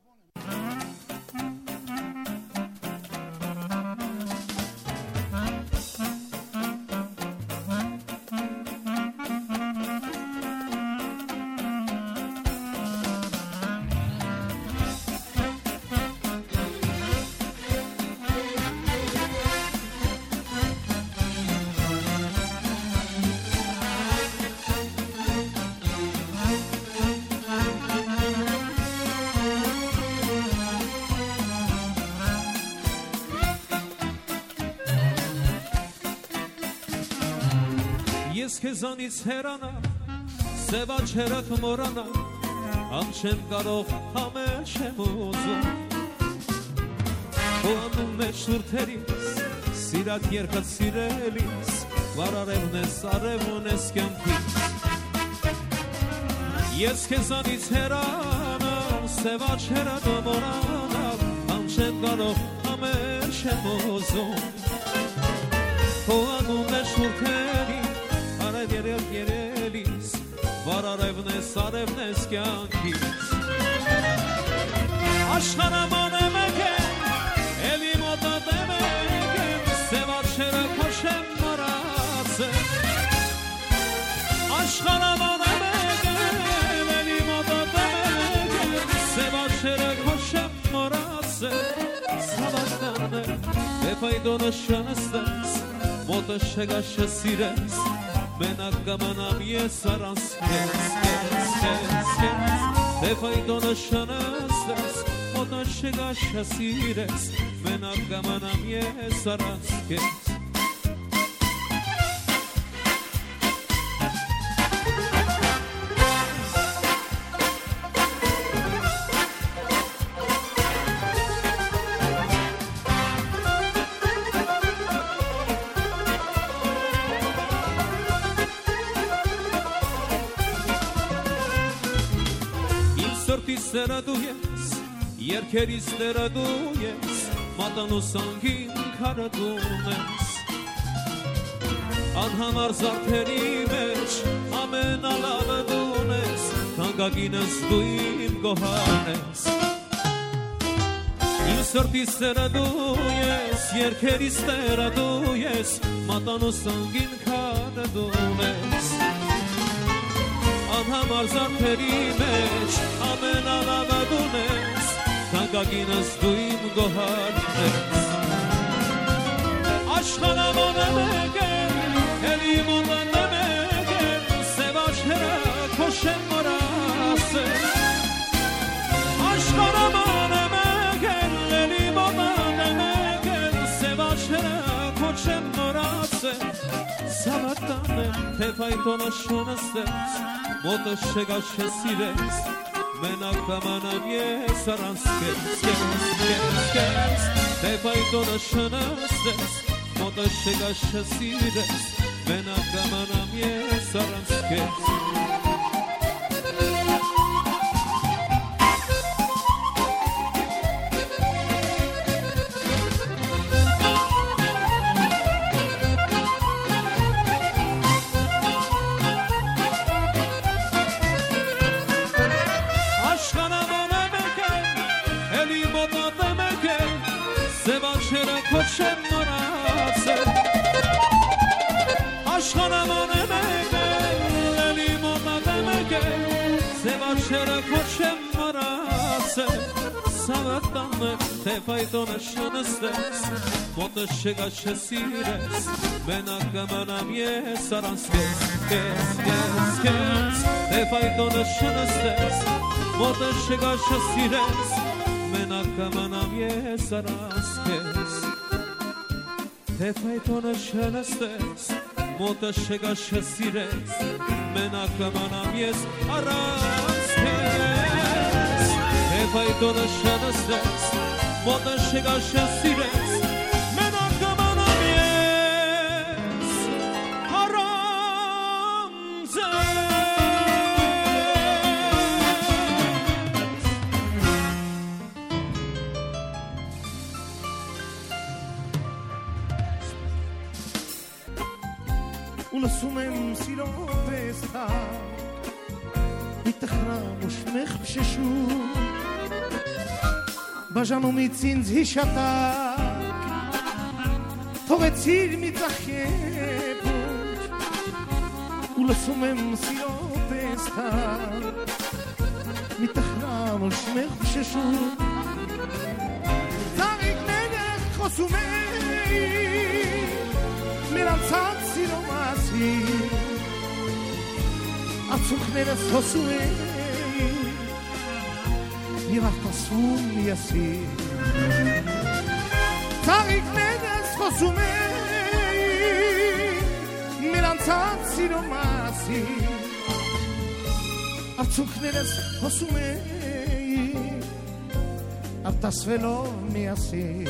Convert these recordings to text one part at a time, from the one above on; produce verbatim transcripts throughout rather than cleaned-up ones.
Ես քեզանից հեռանա, սևաչերդ մորանա, ամ չեմ կարող, համեր չեմ ուզում Ու անում մեջ շուրթերիս, սիրած երկած սիրելիս Վարարևն ես, արևն ես կյանքիս Ես քեզանից հեռանա, սևաչերդ մորանա, ամ չեմ կարող, համեր չեմ ուզում Ու անում մեջ շուրթերիս Երել երելիս, վարարևն ես, արևն ես կյանքիս Աշխարհաման է մեկ են, էլի մոտատ է մեկ են Սևաչերը քոշեմ մորացել Աշխարհաման է մեկ են, էլի մոտատ է մեկ են Սևաչերը քոշեմ մորացել Սավատան է, էպայդոնը շանստես Մոտը շեգաշը սիրես Մենակ կամանամ ես առանց քեզ, քեզ, քեզ, քեզ Դե ֆայդոնը շանստես, մոտը շեգաշը սիրես Մենակ կամանամ ես առանց քեզ Սերը դու ես, երկերիս տերը դու ես, մատան ու սանգին քարը դու ես Անհամար զարդերի մեջ, ամենալավը դու ես, թանկագինս դու իմ գոհարն ես Իմ սրտիս տերը դու ես, երկերիս տերը դու ես, մատան ու սանգին քարը դու ես Անհամար զարդերի մեջ, ամենալավը դու ես, թանկագինս դու իմ գոհարն ես Աշխարհաման է մեկ են, էլի մոտան է մեկ են, սևաչերը քոշեմ մորացել Աշխարհաման է մեկ են, էլի մոտան է մեկ են, սևաչերը քոշեմ մորացել Սավատան է, թե ֆայտոնը շոնստես Մոտը շեգաշը սիրես, մենակ կամանամ ես առանց քեզ, քեզ, քեզ, քեզ Դե ֆայտոնը շնստես, մոտը շեգաշը սիրես, մենակ կամանամ ես առանց քեզ Քոշեմ մորացել Աշխարհաման է մեկ են, էլի մոտատ է մեկ են Սևաչերը քոշեմ մորացել Սավատան է, թե ֆայտոնը շնստես Մոտը շեգաշը սիրես Մենակ կամանամ ես առանց քեզ, քեզ, քեզ, քեզ Թե ֆայտոնը շնստես Մոտը շեգաշը սիրես Մենակ կամանամ ես առանց քեզ Թե ֆայտոնը շնստես, մոտը շեգաշը սիրես, մենակ կամանամ ես առանց քեզ Թե ֆայտոնը շնստես, մոտը շեգաշը սիրես, մենակ կամանամ ես առանց ולסום הם סילות וסתר מתחרם ושמך בששו բաժանումից ինձ հիշատակ, թողեցիր մի ծախեպուչ, ու լսում եմ սիրո տեստակ, մի տխրան ու շմեղ շշուր, ծաղիկները խոսում էին, մեր անցած սիրո մասին, արցունքներս հոսում էին, և արտասվում միասին, ծաղիկներս խոսում էին, մեր անցած սիրո մասին, արցունքներս հոսում էին, արտասվելով միասին,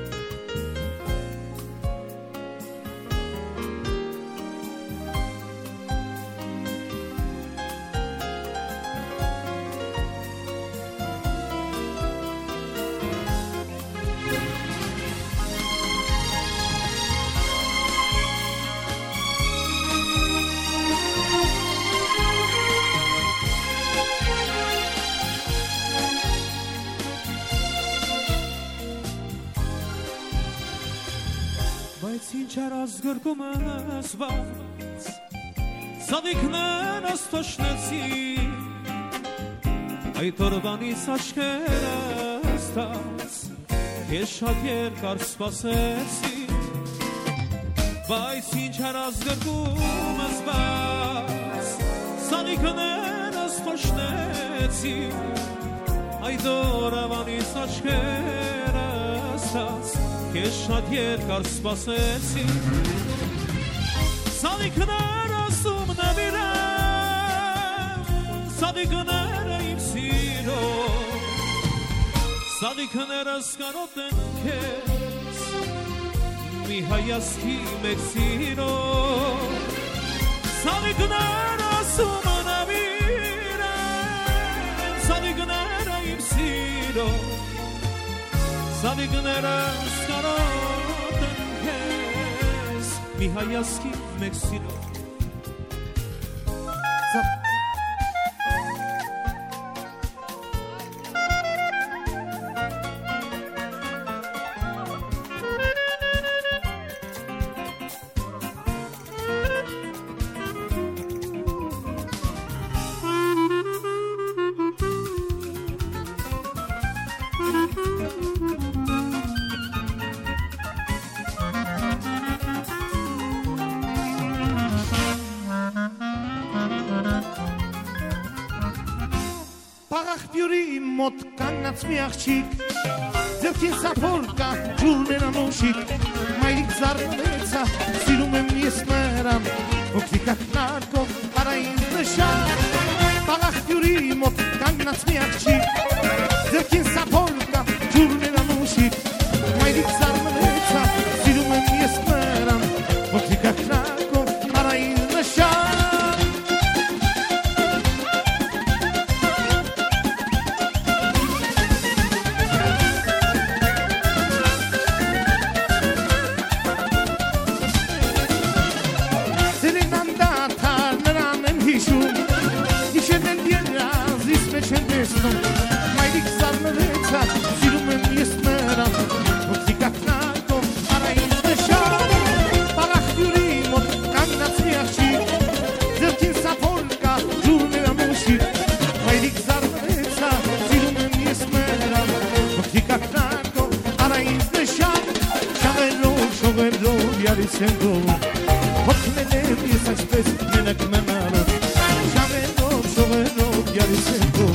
Գրկում ես վաղց, ծաղիկներս թոշնեցի, այդ օրվանից աչքերս տաց, ես շատ երկար սպասեցի, բայց ինչ հարազ գրկում ես վաղց, ծաղիկներս թոշնեցի, այդ օրվանից աչքերս տաց, Ես շատ երկար սպասեցի, սադիկները ասում նվիրեմ, սադիկները իմ սիրո, սադիկները սկանոտ են կեզ, մի հայասքի մեկ սիրո, սադիկները ասում նվիրեմ, սադիկները իմ սիրո, Սադիկները սկարոտ են կեզ, մի հայասքի մեկ սիրո Մոտ կանգնած մի աղջիկ, ձեռքին սափոր կա, ջուրներ անուշիկ, մայրիկ զարմեցա, սիրում եմ ես նրան, օգնիկ ակնարկով, արա ինձ նշան, պաղախտյուրի մոտ կանգնած մի աղջիկ, ձեռքին սափոր կա, ջուրներ անուշիկ, մայրիկ զարմեցա, սիրում եմ ես նրան, օգնիկ ակնարկով, արա ինձ նշան, Մայրիկ զարմեցա, սիրում եմ ես նրան, օգնիկ ակնարկով, արա ինձ նշան, պաղախտյուրի մոտ կանգնած մի աղջիկ, ձեռքին սափոր կա, ջուրներ անուշիկ, մայրիկ զարմեցա, սիրում եմ ես նրան, օգնիկ ակնարկով, արա ինձ նշան, շաղերով, շողերով, յարիս եմ գով, հոգնել եմ ես այսպես մենակ մնալով, շաղերով, շողերով, յարիս եմ գով,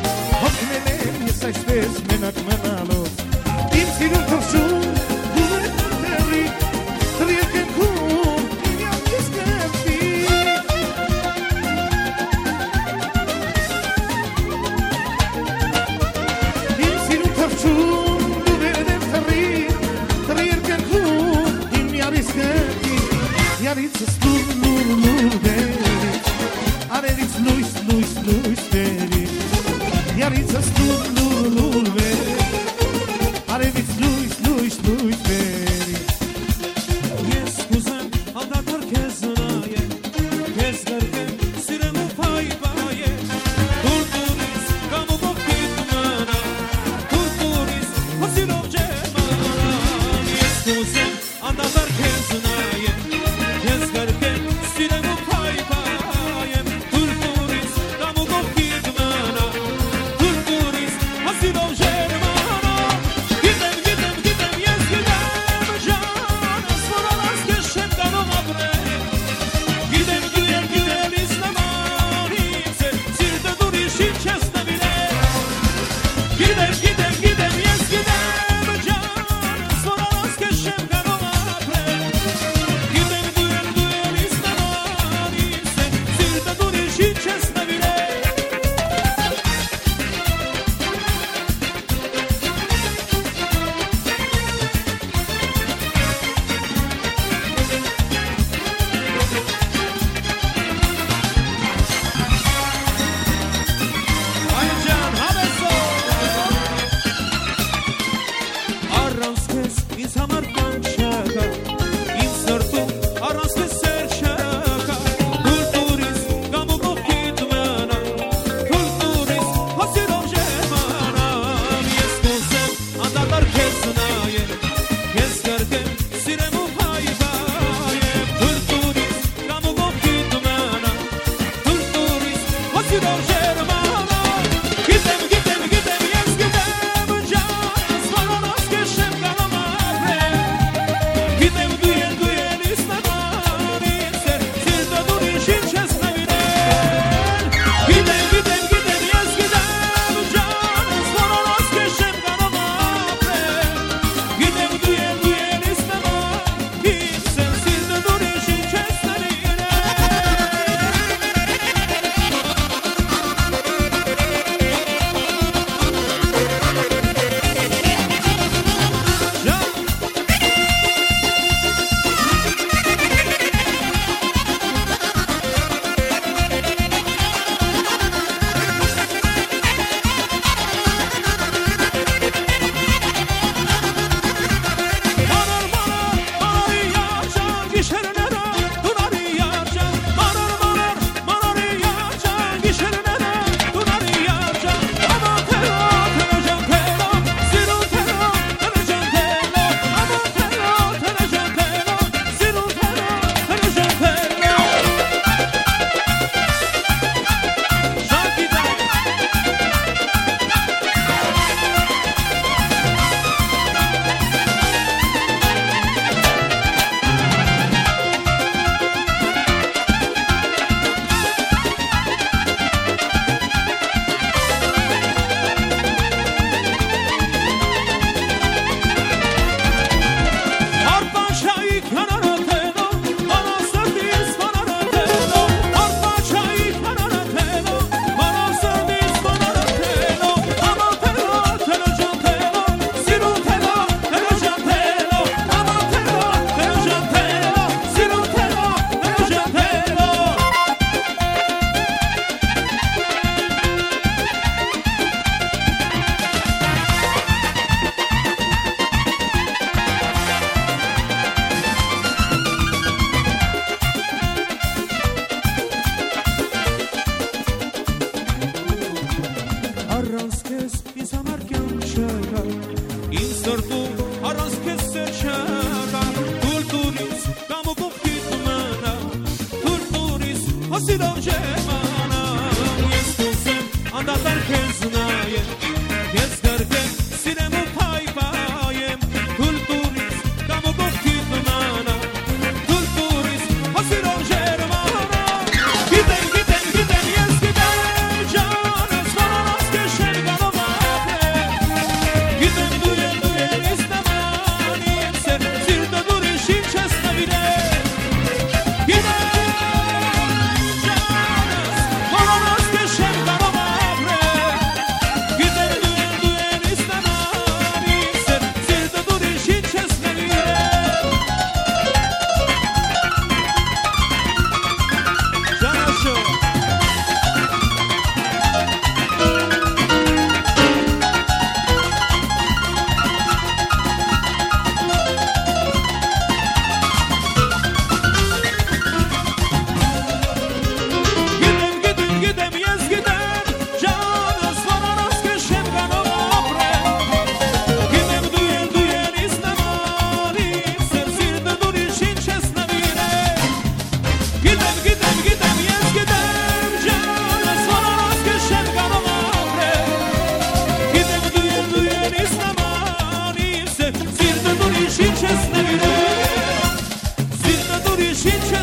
Այսպես մենակ մնալով Իմ սիրուն թողշում Դու է տերի Դր երկնքում Իմ ես կրպի Իմ սիրուն թողշում Դու է տերի Դր երկնքում Իմ ես կրպի Յարիցս լուր լուր լուր դերի Արերից լույս լույս լույս դերի Յարիցս լուր լուր Lul, lul, Gidem duye duye życie